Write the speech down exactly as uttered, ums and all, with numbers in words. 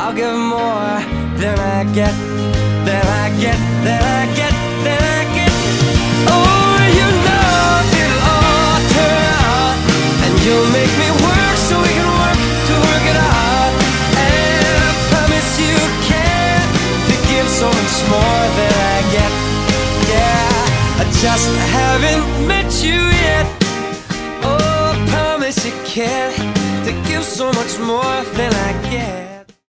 I'll give more than I get, than I get, than I get, than I get. Oh, you know it'll all turn out, and you'll make me work so we can work to work it out. And I promise you can to give so much more than I get. Yeah, I just haven't met you yet. Oh, I promise you can to give so much more than I get.